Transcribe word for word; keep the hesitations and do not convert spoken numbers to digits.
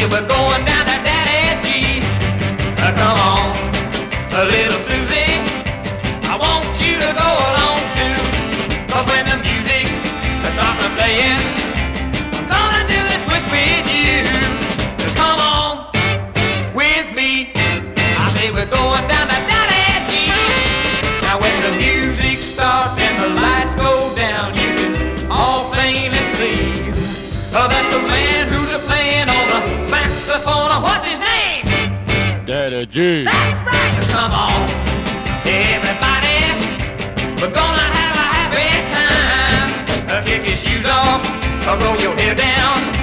we're going down to Daddy G's. Uh, come on, uh, little Susie, I want you to go along too. 'Cause when the music starts to playing, I'm gonna do the twist with you. So come on with me. I say we're going down to Daddy G's. Now when the music starts and the lights go down, you can all plainly see uh, that the man who's a playing on the saxophone, uh, what's his name? Daddy G. That's right. So come on, everybody, we're gonna have a happy time. Uh, kick your shoes off, uh, roll your hair down.